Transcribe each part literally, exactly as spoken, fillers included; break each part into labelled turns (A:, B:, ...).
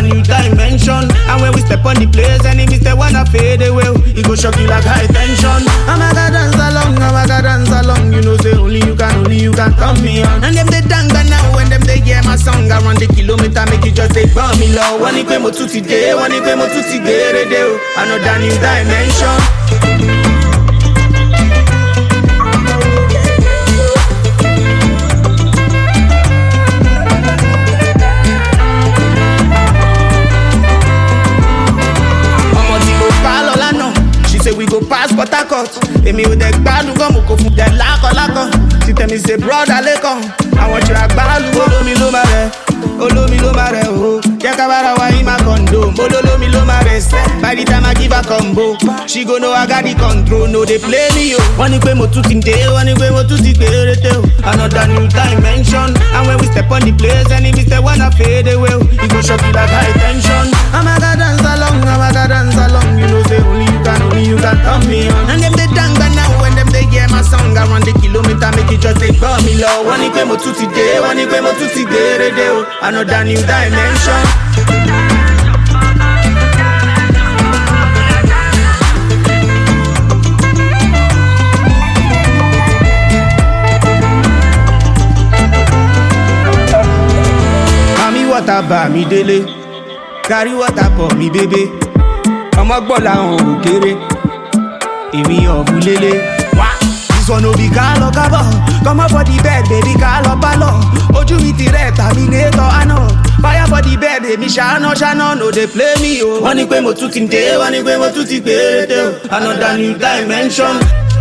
A: new dimension. And when we step on the place, enemies they wanna fade away. It go shock you like high tension. I'm a god dance along, I'm a god dance along. You know say only you can, only you can turn me on. And them they danga now, when them they hear my song around the kilometer, make it just take burn me low. One ikwe mo tuti day, one ikwe mo tuti gere day. Another new dimension. We go pass Port Harcourt. Emi o de gbadu gan mo ko fun de lako lako. She tell me say brother Lekon, I want you to gbadu. Olomi lo ma re, olomi lo ma re o. Je ka bara wa in my condo. Olomi lo ma re. By the time I give her combo, she go know I got the control. No they play me yo. One ikwe mo tuti day, one ikwe mo tuti gere o. Another new dimension. And when we step on the place, enemies they wanna fade away. It go shock you like high tension. I'm a god dance along, I'm a god dance along. You know say only you can, only you can turn me on. And them they danga now, when them they hear my song around the kilometer, make it just take burn me low. One ikwe mo tuti day, one ikwe mo tuti gere o. Another new dimension. Water ba mi dele, carry water for me baby. Ọmọ gbọ́ làwọn ò kéré, èmi ọ̀bùn lélẹ̀. This one no be ká lọ kábọ̀, come up for the bed baby ká lọ bá lọ. Ojú mi ti rẹ̀ terminator àná, fire for the bed èmi ṣáná ṣáná no dey play me o. Wọ́n ní pé mo tún ti dé, wọ́n ní pé mo tún ti gbèrè o. Another new dimension.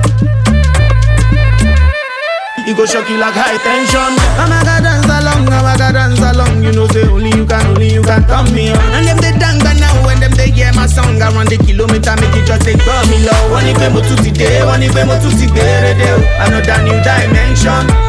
A: It go shock you like high tension. I'm a god dance along, I'm a god dance along. You know say only you can, only you can turn me on. And them they danga now, when them they hear my song around the kilometer, make it just take burn me low. One ikwe mo tuti day, one ikwe mo tuti gere o. Another new dimension.